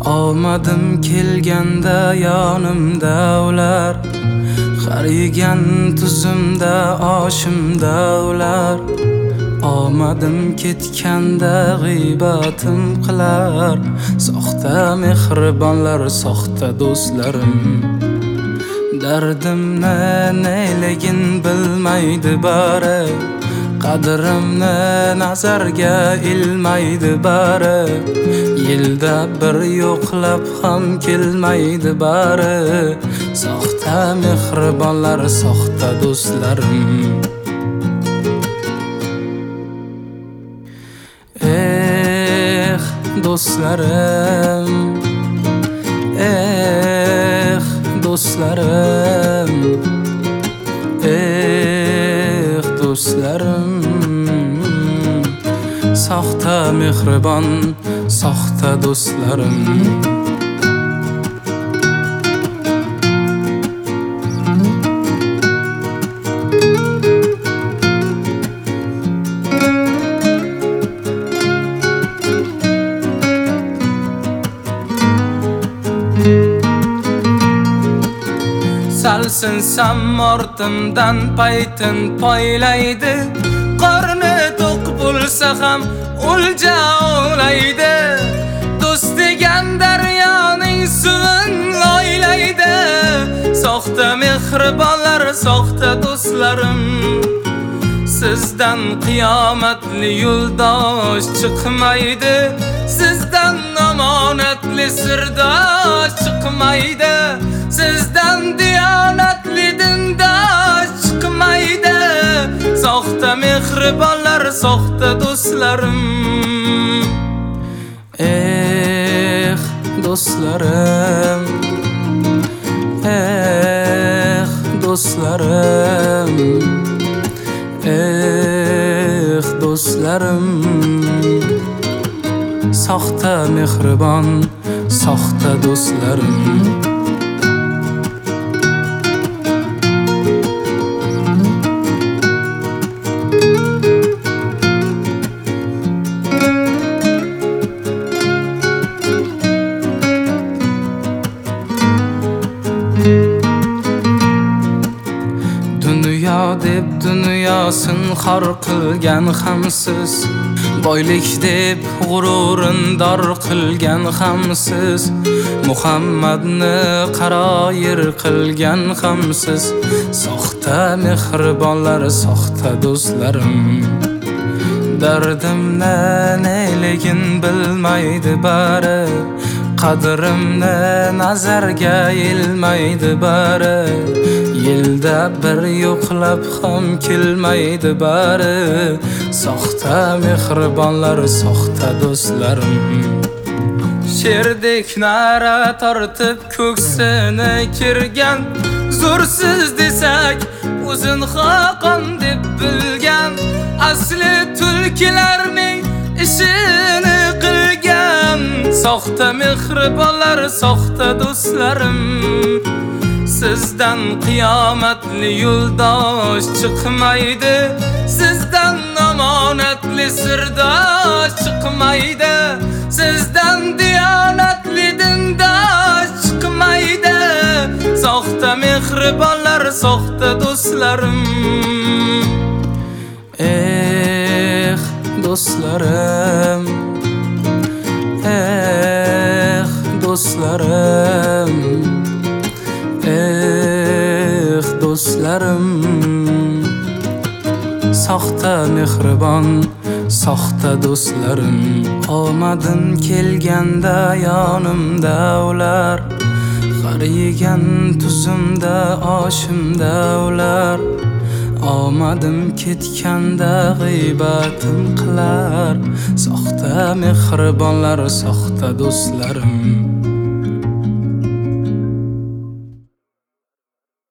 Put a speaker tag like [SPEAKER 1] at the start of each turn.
[SPEAKER 1] Omadim kelganda yonimda ular, qarigan tuzimda oshimda ular. Omadim ketganda g'iybatim qilar, soxta mehribonlar, soxta do'stlarim. Dardimni neyligin bilmaydi bari, qadrimni nazarga ilmaydi bari. Yilda bir yo'qlab ham kelmaydi bari, soxta mehribonlar, soxta do'stlarim. Do'stlarim, do'stlarim, do'stlarim. Soxta mehribon, soxta do'stlarim. Salsinsam ortimdan paytin poylaydi, qorni to'q bo'lsa ham o'lja o'laydi. Do'st degan daryoning suvin loylaydi, soxta mehribonlar, soxta do'stlarim. Sizdan qiyomatli yo'ldosh chiqmaydi, sizdan omonatli sirdosh chiqmaydi, sizdan diyonatli dindosh chiqmaydi. Soxta mehribonlar, soxta do'stlarim. Do'stlarim, do'stlarim, do'stlarim. Soxta mehribon, soxta do'stlarim. Dunyo deb dunyosin xor qilgan hamsiz, boylik deb g'ururin dor qilgan hamsiz, Muhammadni qaroyir qilgan hamsiz. Soxta mehribonlar, soxta do'stlarim. Dardimni neyligin bilmaydi bari, qadrimni nazarga ilmaydi bari. Yilda bir yo'qlab ham kelmaydi bari, soxta mehribonlar, soxta do'stlarim. Sherdek nara tortib ko'ksini kirgan, zo'rsiz desak o'zin xoqon deb bilgan, asli tulkilarning ishini qilgan. Soxta mehribonlar, soxta do'stlarim. Sizdan qiyomatli yo'ldosh chiqmaydi, sizdan omonatli sirdosh chiqmaydi, sizdan diyonatli dindosh chiqmaydi. Soxta mehribonlar, soxta do'stlarim. Do'stlarim, do'stlarim, do'stlarim. Soxta mehribon, soxta do'stlarim. Omadim kelganda yonimda ular, qarigan tuzimda oshimda ular. Omadim ketganda g'iybatim qilar, soxta mehribonlar, soxta do'stlarim.